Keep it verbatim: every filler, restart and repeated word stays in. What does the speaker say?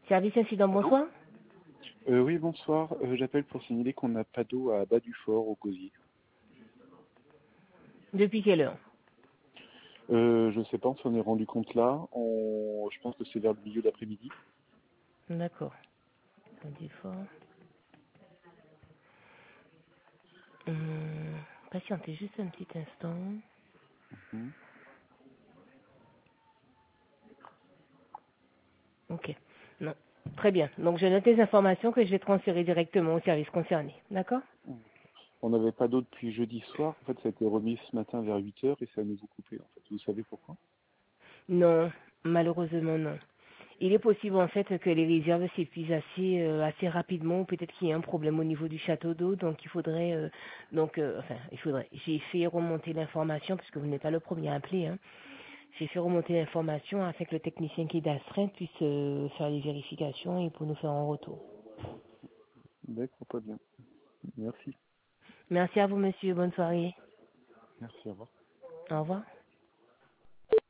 Service incident, Allô? bonsoir. euh, Oui, bonsoir. Euh, J'appelle pour signaler qu'on n'a pas d'eau à Bas du Fort, au Gosier. Depuis quelle heure? Euh, je sais pas, on s'en est rendu compte là. On... Je pense que c'est vers le milieu d'après-midi. D'accord. Bas du Fort. Hum, patientez juste un petit instant. Mhm. Ok. Non. Très bien. Donc je note les informations que je vais transférer directement au service concerné. D'accord? On n'avait pas d'eau depuis jeudi soir. En fait, ça a été remis ce matin vers huit heures et ça a nouveau coupé. En fait, vous savez pourquoi? Non, malheureusement non. Il est possible en fait que les réserves s'épuisent assez euh, assez rapidement, ou peut-être qu'il y a un problème au niveau du château d'eau, donc il faudrait euh, donc euh, enfin il faudrait. J'ai fait remonter l'information puisque vous n'êtes pas le premier à appeler. Hein. J'ai fait remonter l'information afin que le technicien qui est d'astreinte puisse euh, faire les vérifications et pour nous faire un retour. D'accord, pas bien. Merci. Merci à vous monsieur, bonne soirée. Merci, au revoir. Au revoir.